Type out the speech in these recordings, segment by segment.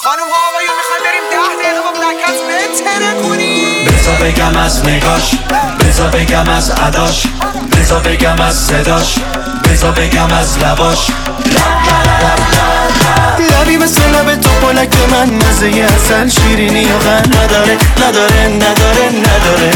خانم ها آقایون میخوایم بریم 10 دقیقه با بلکت بتره کنیم. بذار بگم از نگاش، بذار بگم از عداش، بذار بگم از صداش، بذار بگم از لباش. لبی مثل لب تو پلک من، مزه اصل شیرینی و غن نداره نداره نداره نداره.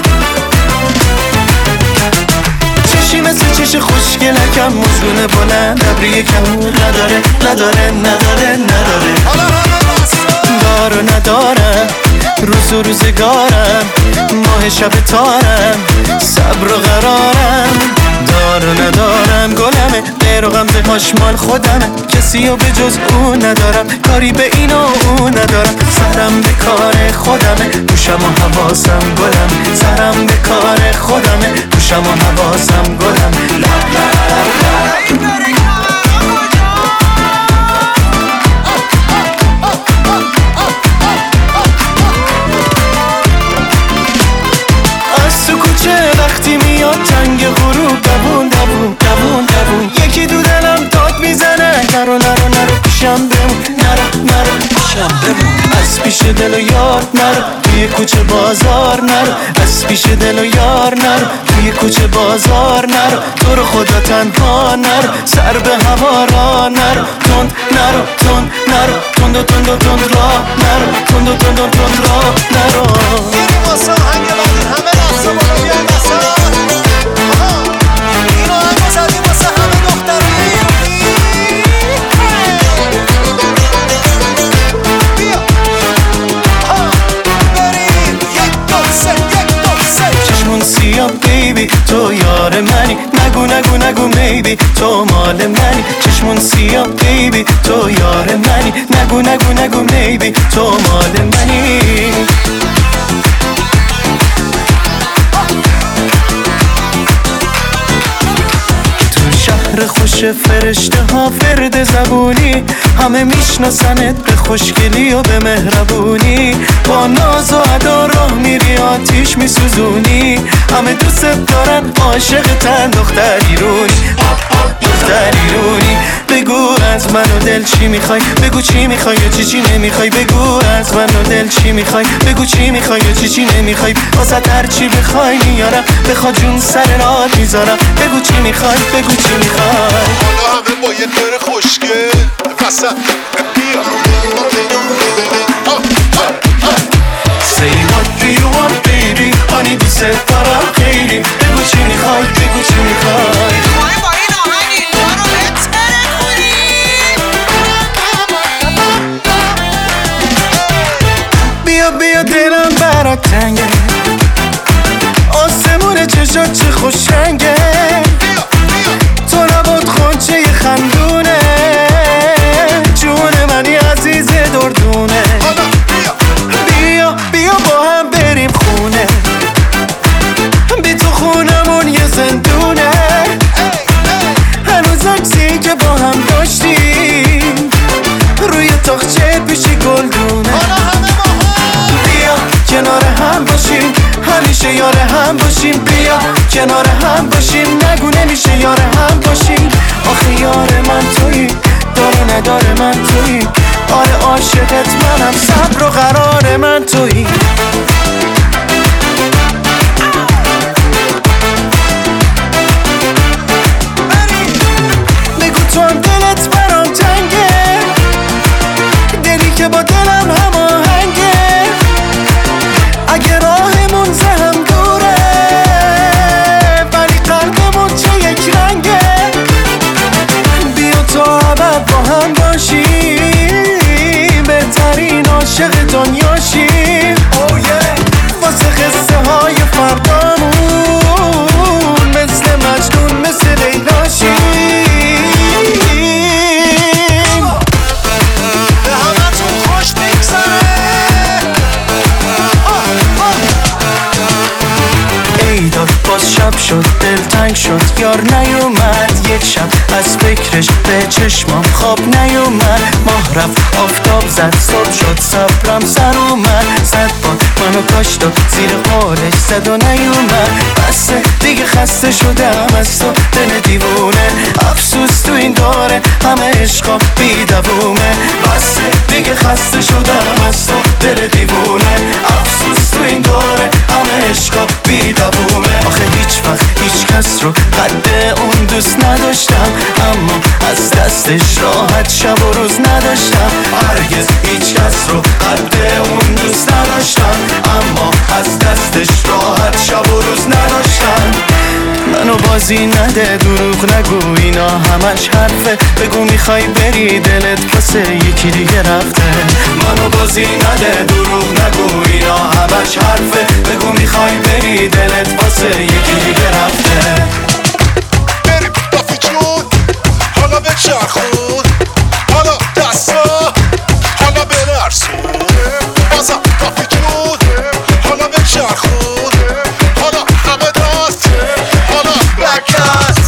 چشی مثل چش خوشگلکم، مزگونه بلند ابری کمون نداره نداره نداره نداره. دار و ندارم روز و روزگارم، ماه شب تارم صبر و قرارم. دار و ندارم گلمه، غیر و غمزه هاش مال خودمه، کسی و به جز اون ندارم، کاری به این و اون ندارم. سرم به کار خودمه، گوشم و حواسم گلم، سرم به کار خودمه، گوشم و حواسم گلم. از تو کوچه وقتی میاد تنگ غروب، دوون دوون دوون دوون، یکی دو دلم داد میزنه، نرو نرو نرو پیشم بمون، نرو نرو پیشم بمون. از پیش دل و یار نرو، توی کوچه بازار نرو، از پیش دل و یار نرو، توی کوچه بازار نرو. تو رو خدا تنها نرو، سر به هوا را نرو، تند نرو تند نرو، تند و تند و تند راه نرو، تند و تند و تند راه نرو. این واسه هنگ بعدی همه رقصه بالا بیای مثلا اینو هم بزدی واسه همه دختری. بیا بریم یک دو سه یک دو سه. چشمون سیاه بیبی تو یار منی، نگو نگو نگو میبی تو مال منی. چشمون سیاه بیبی تو یار منی، نگو نگو نگو میبی تو مال منی. شهر خوش فرشته ها فرد زبونی، همه میشناسنت به خوشگلی و به مهربونی. با ناز و ادا راه میری آتیش میسوزونی، همه دوست دارن عاشقتن دختریرونی دختریرونی. بگو از من و دل چی میخوای، بگو چی میخوای و چی نمیخوای. بگو از من و دل چی میخوای، بگو چی میخوای و چی نمیخوای. واسه هر چی بخوای میارم، بخوا جون سر راه میذارم. بگو چی میخوای، بگو چی میخوای. حالا همه با یه دور خوشگل وسط بیا. Say what do you want baby، آنی دوست دارم خیلی. بگو چی میخوای، بگو چی میخوای. میخوایم با این آهنگ اینجا رو بتره کنیم. بیا بیا دلم برات تنگه، آسمون چشات چه خوشنگه. تو نبود خونچه خندونه، جون منی عزیز دردونه. بیا بیا با هم بریم خونه، بی تو خونمون یه زندونه. هنوز عکسی که با هم داشتیم روی تاقچه پیشی گلدونه. بیا کنار هم باشیم، همیشه یار هم باشیم. بیا کنار هم باشیم، نگو نمیشه یار هم باشیم. آخه یار من تویی، داره نداره من تویی. آره عاشقت منم، صبر و قرار من تویی. بگو تو هم دلت برام تنگه، دلی که با دلم هماهنگه. اگه راهمون زهم دوره، ولی قلبمون چه یک رنگه. بیا تا ابد با هم باشیم، بهترین عاشق دنیاشیم. واسه قصه های فردامون، مثل مجنون مثل لیلاشیم. به همتون خوش بگذره. ای داد باز شب شد، دلتنگ شد، یار نیومد یک شب. از فکرش به چشمام خواب نیومد، ماه رفت آفتاب زد صبح شد صبرم سر اومد 100 بار منو کاشت و زیر قالش زد و نیومد بسه دیگه خسته شدم از تو دل دیوونه افسوس تو این داره همه عشقا بی دوومه بسه دیگه خسته شدم از تو دل دیوونه افسوس تو این داره همه عشقا بی دوومه آخه هیچ وقت هیچ کس رو قد اون دوست نداشتم اما از دستش راحت شب و روز نداشتم هرگز هیچ کس رو قد اون دوست نداشتم اما از دستش راحت شب و روز نداشتم منو بازی نده دروغ نگو اینا همش حرفه بگو میخوای بری دلت واسه یکی دیگه رفته منو بازی نده دروغ نگو اینا همش حرفه بگو میخوای بری دلت واسه یکی دیگه رفته بریم رفی جون حالا به چرخون حالا دستا حالا بنرسون بازم رفی جون حالا به چرخون حالا همه دست حالا بکست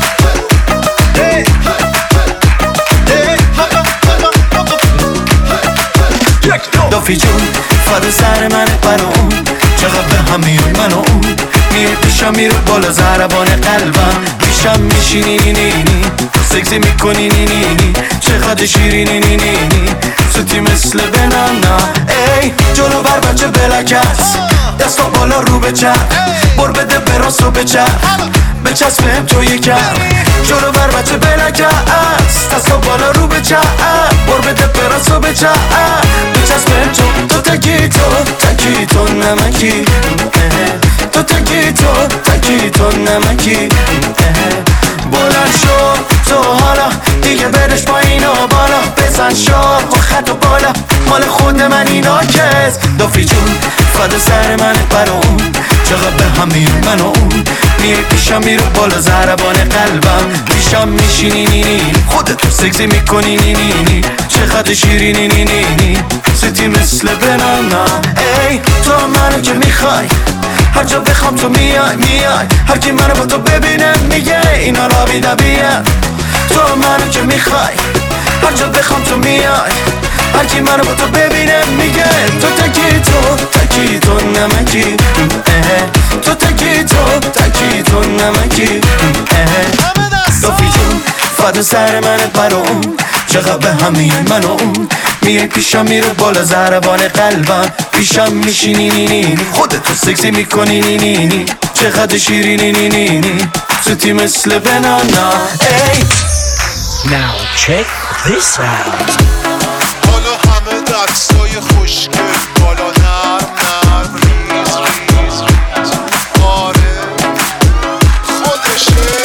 دافی جون فدا سر من برام چقدر به هم میاد من و اون میای پیشم میرو بالا زربان قلبم پیشم میشینی نینی سکسی میکنی نینی چقدر شیرینی نینی سوتی مثل بنانا ای جلو بر بچه بلکست دستا بالا رو به چپ بر بده براست و به چپ بچسبم تو یکم جلو بر بچه بلکست دستا بالا رو به چپ بر بده براست و به چپ بچسبم تو تکی تو نمکی تو تکی تو نمکی بلند شو تو حالا دیگه برش با اینا بالا بزن شاه و خط و بالا مال خود من اینا کس دافی جون فدا سر من برام چقدر به هم میاد من و اون میای پیشم میرو بالا زربان قلبم پیشم میشینی نینی خودتو سکسی میکنی نینی چقدر شیرینی نینی سیتی مثل بنانا ای تو منو که میخوای هر جا بخوام تو میای هر کی منو با تو ببینه میگه اینا را بی طبیعه تو منو که میخوای هر جا بخوام تو میای هر کی منو با تو ببینه میگه تو تکی تو نمکی تو تکی تو نمکی دافی جون فدا سر من برام چقدر به هم میاد من و اون میای پیشم میرو بالا زربان قلبم پیشم میشینی نینی خودتو سکسی میکنی نینی چقدر شیرینی نینی سوتی مثل بنانا ای Now check this out. حالا همه دستای خوشگل بالا نرم ریز آره خودشه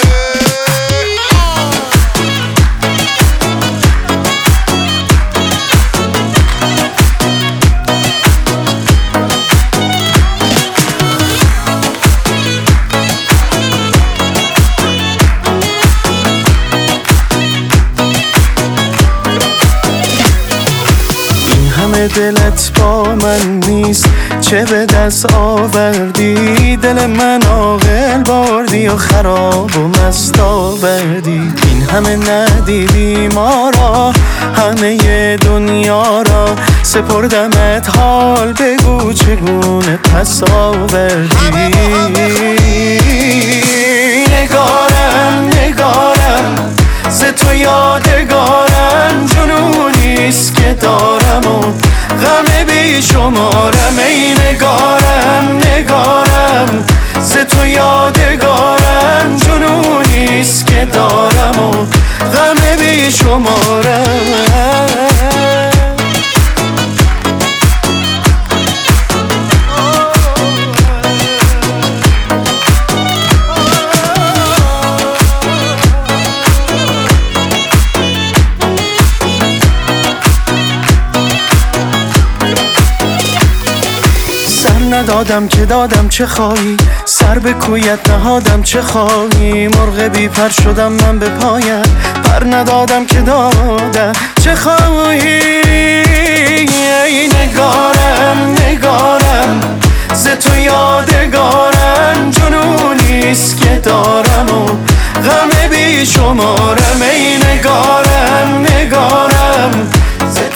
دلت با من نیست چه به دست آوردی دل من عاقل بردی و خراب و مست آوردی این همه ندیدی ما را همه دنیا را سپردمت حال بگو چگونه پس آوردی نگارم ز تو یادگارم جنونیست که دارم و غم بی شمارم ای نگارم ز تو یادگارم جنونیست که دارم و غم بی شمارم ندادم که دادم چه خواهی سر به کویت نهادم چه خواهی مرغ بی پر شدم من به پایت پر ندادم که دادم چه خواهی ای نگارم ز تو یادگارم جنونیست که دارم و غم بی شمارم ای نگارم ز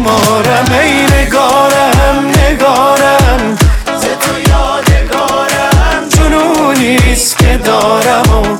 بیمارم ای نگارم نگارم ز تو یادگارم جنونیست که دارم